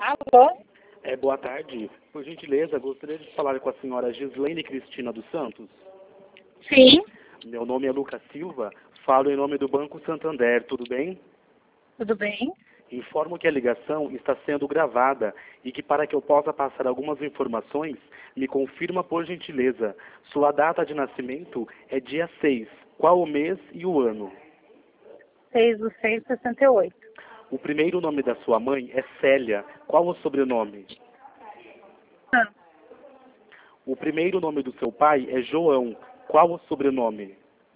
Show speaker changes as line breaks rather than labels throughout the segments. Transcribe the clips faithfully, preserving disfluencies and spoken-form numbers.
Alô?
É, boa tarde. Por gentileza, gostaria de falar com a senhora Gislaine Cristina dos Santos.
Sim,
Meu nome é Lucas Silva, falo em nome do Banco Santander, tudo bem?
tudo bem?
Informo que a ligação está sendo gravada e que para que eu possa passar algumas informações, me confirma por gentileza. Sua data de nascimento é dia seis. Qual o mês e o ano?
seis do seis de sessenta e oito.
O primeiro nome da sua mãe é Célia. Qual o sobrenome?
Ah,
O primeiro nome do seu pai é João. Qual o sobrenome?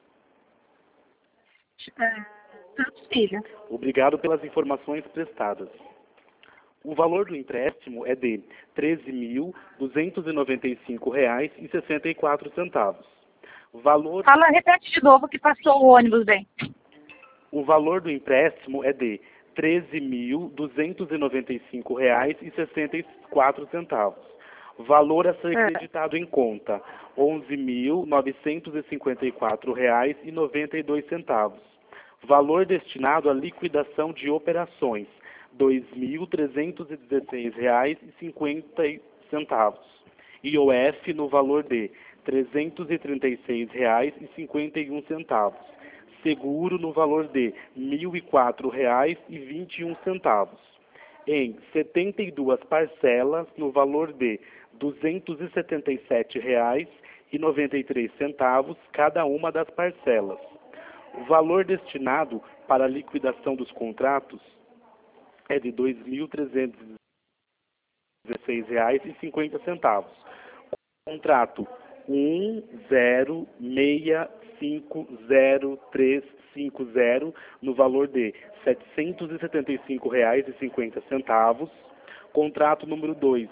ah, Santos Filho.
Obrigado pelas informações prestadas. O valor do empréstimo é de treze mil duzentos e noventa e cinco reais e sessenta e quatro centavos. Valor,
Fala, repete de novo que passou o ônibus bem.
o valor do empréstimo é de treze mil duzentos e noventa e cinco reais e sessenta e quatro centavos. Valor a ser
Ah,
creditado em conta, onze mil novecentos e cinquenta e quatro reais e noventa e dois centavos. Valor destinado à liquidação de operações, dois mil trezentos e dezesseis reais e cinquenta centavos. I O F no valor de trezentos e trinta e seis reais e cinquenta e um centavos. Seguro no valor de mil e quatro reais e vinte e um centavos. Em setenta e duas parcelas no valor de duzentos e setenta e sete reais e noventa e três centavos cada uma das parcelas. O valor destinado para a liquidação dos contratos é de dois mil trezentos e dezesseis reais e cinquenta centavos. Contrato um zero seis cinco zero três cinco zero no valor de setecentos e setenta e cinco reais e cinquenta centavos. Contrato número dois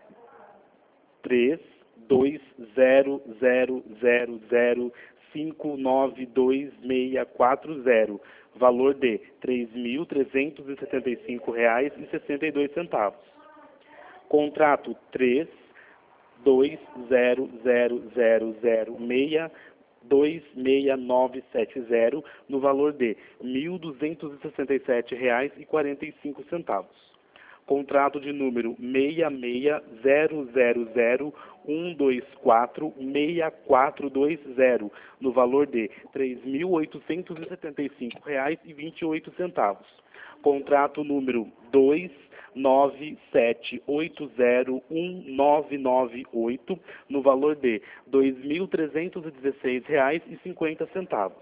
três dois zero zero zero zero cinco nove dois seis quatro zero, valor de três mil trezentos e setenta e cinco reais e sessenta e dois centavos. Contrato três dois zero zero zero zero seis dois seis nove sete zero no valor de mil duzentos e sessenta e sete reais e quarenta e cinco centavos. Contrato de número seis seis zero zero zero um dois quatro seis quatro dois zero no valor de três mil oitocentos e setenta e cinco reais e vinte e oito centavos. Contrato número dois nove sete oito zero um nove nove oito no valor de dois mil trezentos e dezesseis reais e cinquenta centavos.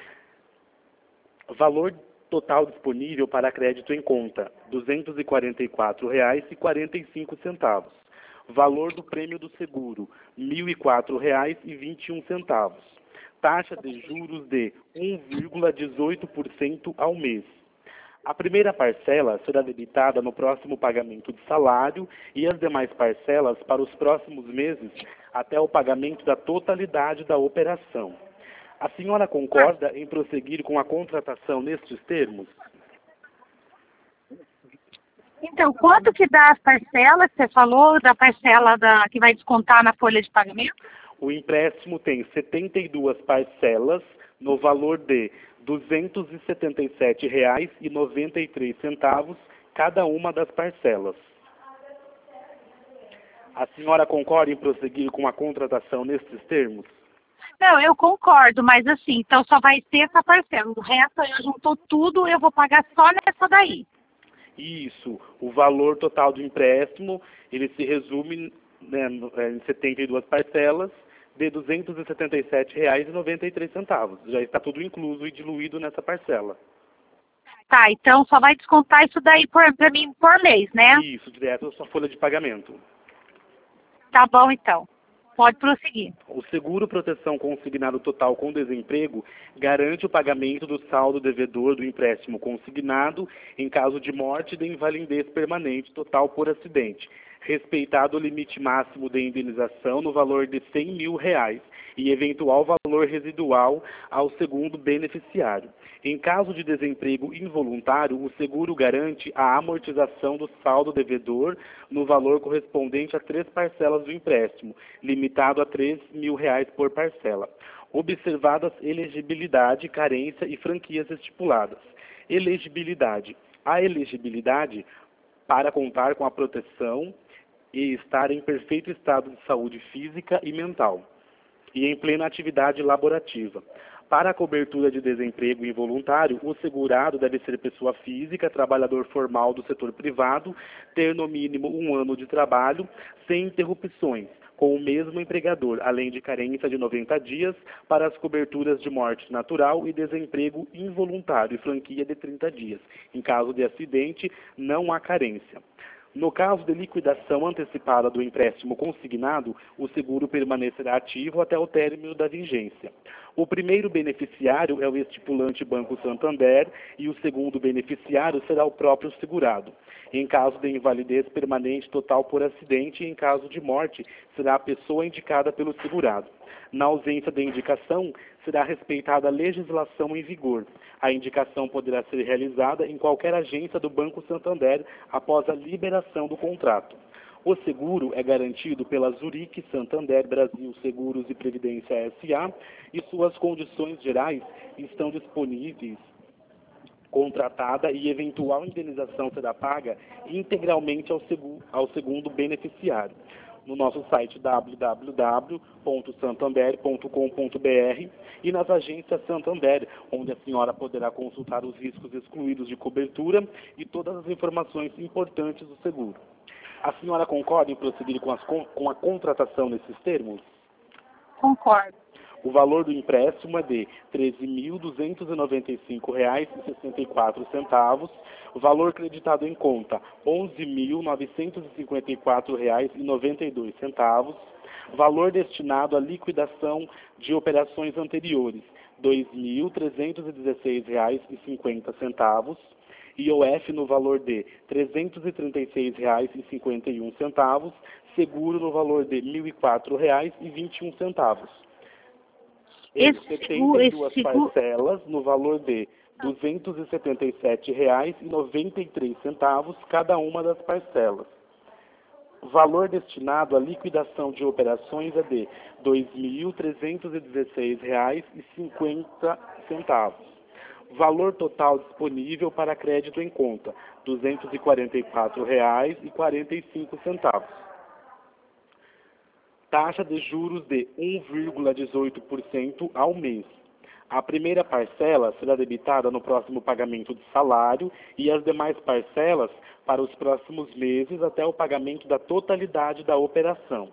Valor total disponível para crédito em conta, duzentos e quarenta e quatro reais e quarenta e cinco centavos. Valor do prêmio do seguro, mil e quatro reais e vinte e um centavos. Taxa de juros de um vírgula dezoito por cento ao mês. A primeira parcela será debitada no próximo pagamento de salário e as demais parcelas para os próximos meses até o pagamento da totalidade da operação. A senhora concorda em prosseguir com a contratação nestes termos?
Então, quanto que dá as parcelas? Você falou da parcela da, que vai descontar na folha de pagamento?
O empréstimo tem setenta e duas parcelas no valor de duzentos e setenta e sete reais e noventa e três centavos cada uma das parcelas. A senhora concorda em prosseguir com a contratação nestes termos?
Não, eu concordo, mas assim, então só vai ter essa parcela. O resto, eu juntou tudo, eu vou pagar só nessa daí.
Isso. O valor total do empréstimo, ele se resume, né, no- é, em setenta e duas parcelas de duzentos e setenta e sete reais e noventa e três centavos. Já está tudo incluso e diluído nessa parcela.
Tá, então só vai descontar isso daí por, pra mim por mês, né?
Isso, direto à sua folha de pagamento.
Tá bom, então. Pode prosseguir.
O seguro proteção consignado total com desemprego garante o pagamento do saldo devedor do empréstimo consignado em caso de morte e de invalidez permanente total por acidente, respeitado o limite máximo de indenização no valor de cem mil reais e eventual valor residual ao segundo beneficiário. Em caso de desemprego involuntário, o seguro garante a amortização do saldo devedor no valor correspondente a três parcelas do empréstimo, limitado a três mil reais por parcela, observadas elegibilidade, carência e franquias estipuladas. Elegibilidade. A elegibilidade para contar com a proteção e estar em perfeito estado de saúde física e mental, e em plena atividade laborativa. Para a cobertura de desemprego involuntário, o segurado deve ser pessoa física, trabalhador formal do setor privado, ter no mínimo um ano de trabalho, sem interrupções, com o mesmo empregador, além de carência de noventa dias para as coberturas de morte natural e desemprego involuntário e franquia de trinta dias. Em caso de acidente, não há carência. No caso de liquidação antecipada do empréstimo consignado, o seguro permanecerá ativo até o término da vigência. O primeiro beneficiário é o estipulante Banco Santander e o segundo beneficiário será o próprio segurado. Em caso de invalidez permanente total por acidente e em caso de morte, será a pessoa indicada pelo segurado. Na ausência de indicação, será respeitada a legislação em vigor. A indicação poderá ser realizada em qualquer agência do Banco Santander após a liberação do contrato. O seguro é garantido pela Zurich Santander Brasil Seguros e Previdência S A e suas condições gerais estão disponíveis. Contratada e eventual indenização será paga integralmente ao, seguro, ao segundo beneficiário. No nosso site w w w ponto santander ponto com ponto b r e nas agências Santander, onde a senhora poderá consultar os riscos excluídos de cobertura e todas as informações importantes do seguro. A senhora concorda em prosseguir com, as, com a contratação nesses termos?
Concordo.
O valor do empréstimo é de treze mil duzentos e noventa e cinco reais e sessenta e quatro centavos, o valor creditado em conta onze mil novecentos e cinquenta e quatro reais e noventa e dois centavos, valor destinado à liquidação de operações anteriores dois mil trezentos e dezesseis reais e cinquenta centavos, I O F no valor de trezentos e trinta e seis reais e cinquenta e um centavos, seguro no valor de mil e quatro reais e vinte e um centavos. Em setenta e duas parcelas no valor de duzentos e setenta e sete reais e noventa e três centavos cada uma das parcelas. O valor destinado à liquidação de operações é de dois mil trezentos e dezesseis reais e cinquenta centavos. Valor total disponível para crédito em conta, duzentos e quarenta e quatro reais e quarenta e cinco centavos. Taxa de juros de um vírgula dezoito por cento ao mês. A primeira parcela será debitada no próximo pagamento de salário e as demais parcelas para os próximos meses até o pagamento da totalidade da operação.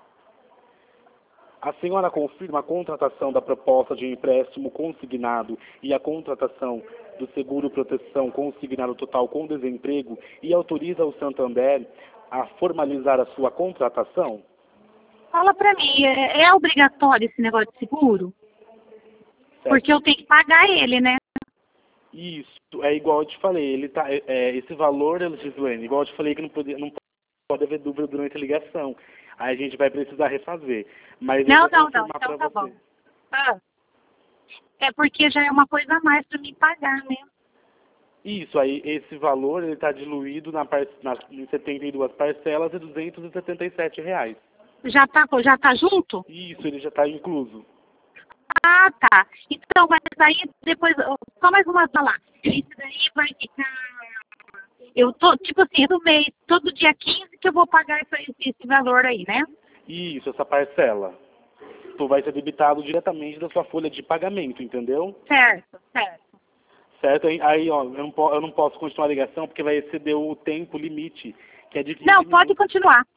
A senhora confirma a contratação da proposta de empréstimo consignado e a contratação do seguro proteção consignado total com desemprego e autoriza o Santander a formalizar a sua contratação?
Fala pra mim, é, é obrigatório esse negócio de seguro? Certo. Porque eu tenho que pagar ele, né?
Isso, é igual eu te falei, ele tá, é, é, esse valor, Gislene, igual eu te falei que não pode, não pode haver dúvida durante a ligação. Aí a gente vai precisar refazer. Mas
não,
eu vou
não, não, então tá
você.
bom. Ah, é porque já é uma coisa a mais para me pagar, né?
Isso, aí esse valor ele está diluído na, na, em setenta e duas parcelas de duzentos e setenta e sete reais.
Já tá, já tá junto?
Isso, ele já está incluso.
Ah, tá. Então, mas aí depois, só mais uma lá. Isso daí vai ficar... Eu tô, tipo assim, no mês, todo dia quinze que eu vou pagar esse, esse valor aí, né?
Isso, essa parcela. Tu vai ser debitado diretamente da sua folha de pagamento, entendeu?
Certo, certo.
Certo? Aí, aí ó, eu não, eu não posso continuar a ligação porque vai exceder o tempo limite, que é de quinze
Não,
minutos.
pode continuar.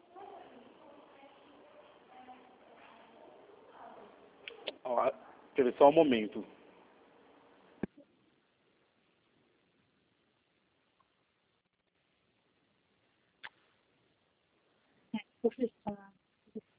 Ó, quer ver, só um momento.
É, professor.